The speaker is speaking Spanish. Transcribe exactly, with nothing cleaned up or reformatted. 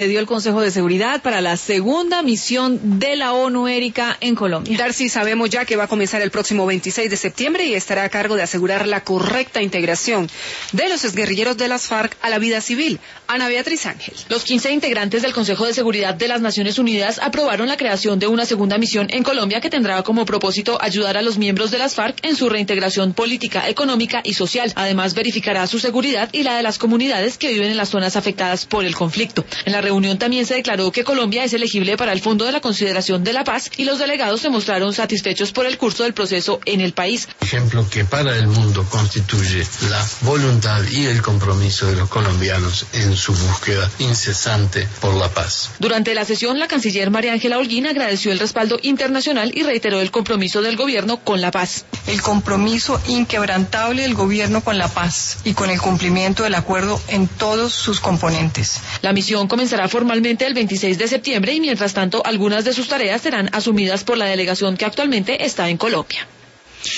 Se dio el Consejo de Seguridad para la segunda misión de la ONU, Erika, en Colombia. Darcy, sabemos ya que va a comenzar el próximo veintiséis de septiembre y estará a cargo de asegurar la correcta integración de los exguerrilleros de las FARC a la vida civil. Ana Beatriz Ángel. Los quince integrantes del Consejo de Seguridad de las Naciones Unidas aprobaron la creación de una segunda misión en Colombia que tendrá como propósito ayudar a los miembros de las FARC en su reintegración política, económica y social. Además, verificará su seguridad y la de las comunidades que viven en las zonas afectadas por el conflicto. En la reunión también se declaró que Colombia es elegible para el Fondo de la Consideración de la Paz y los delegados se mostraron satisfechos por el curso del proceso en el país. Ejemplo que para el mundo constituye la voluntad y el compromiso de los colombianos en su búsqueda incesante por la paz. Durante la sesión, la canciller María Ángela Holguín agradeció el respaldo internacional y reiteró el compromiso del gobierno con la paz. El compromiso inquebrantable del gobierno con la paz y con el cumplimiento del acuerdo en todos sus componentes. La misión comenzará formalmente el veintiséis de septiembre y mientras tanto algunas de sus tareas serán asumidas por la delegación que actualmente está en Colombia.